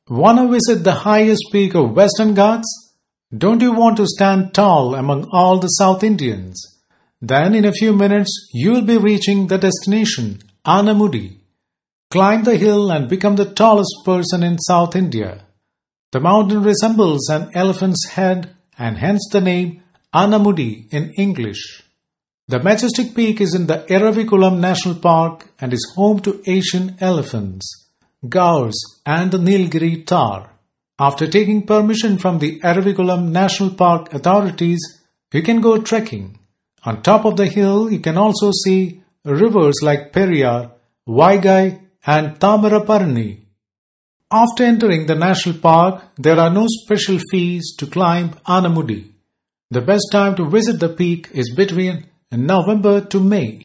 Wanna visit the highest peak of Western Ghats? Don't you want to stand tall among all the South Indians? Then in a few minutes you will be reaching the destination, Anamudi. Climb the hill and become the tallest person in South India. The mountain resembles an elephant's head and hence the name Anamudi in English. The majestic peak is in the Eravikulam National Park and is home to Asian elephants, gaurs and the Nilgiri tahr. After taking permission from the Eravikulam National Park authorities, you can go trekking. On top of the hill, you can also see rivers like Periyar, Vaigai and Tamaraparni. After entering the national park, there are no special fees to climb Anamudi. The best time to visit the peak is between November to May.